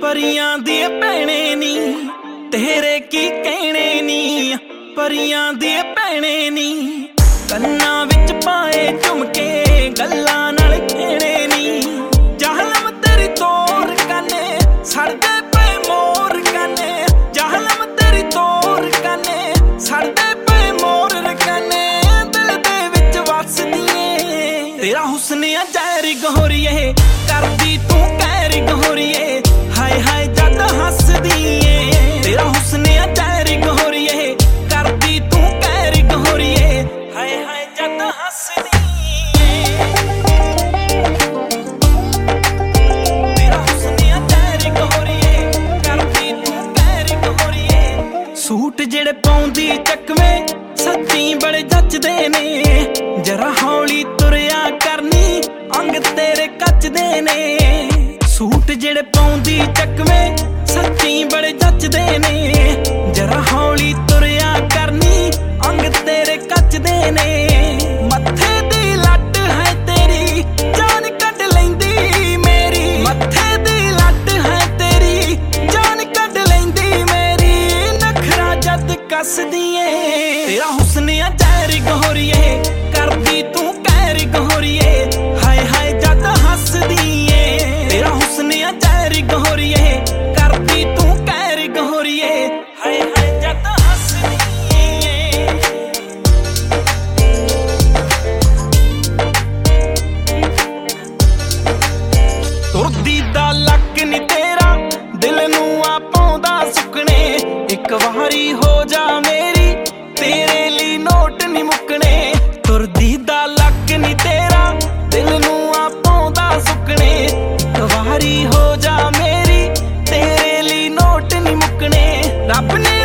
परियां दी भैणे नी तेरे की कहने नी, परियां दी भैणे नी कन्नां विच पाए झुमके गल्लां नाल खेणे नी। जाहलम तेरी तोर कने सड़दे पे मोर कने, जाहलम तेरी तोर कने सड़दे पे मोर कने, दिल दे विच वसदी ऐ तेरा हुस्न आ जहरी गहोरिए, करदी तू कहरी गहोरिए, हाय हाय जद हसदी ऐ तेरा हुस्न आ जहरी गहोरिए, करदी तू कहरी गहोरिए, हाय हाय जद हसदी तेरा हुस्न आ जहरी गहोरिए, करदी तू कहरी गहोरिए। सूट जेड़े पाउंदी चकवे सच्ची बड़े जचदे ने, जरा हौली तुरिया करनी अंग तेरे कचदे ने। सूट जेड़े पाउंदी चकवे सच्ची बड़े जचदे ने, जरा हौली तुरिया करनी अंग तेरे कचदे ने। मत्थे दी लट है तेरी जान कट लैंदी मेरी, मत्थे दी लट है तेरी जान कट लैंदी मेरी, नखरा जद कसदी ऐ तेरा हुस्न आ जहरी गहोरिए, करदी तू कहरी गहोरिए, हाय हाय जद हसदी ऐ तेरा हुस्न आ जहरी गहोरिए, करदी तू कहरी गहोरिए, हाय हाय जद हसदी ऐ। तुरदी दा लक नी तेरा दिल नू आ पाउंदा सुकने, एक वारी हो जा मेरी तेरे लिए नोट नी मुकने। तुरदी दा लक नी तेरा दिल नू आ पाउंदा सुकने, एक वारी हो जा मेरी तेरे लिए नोट नी मुकने। रब ने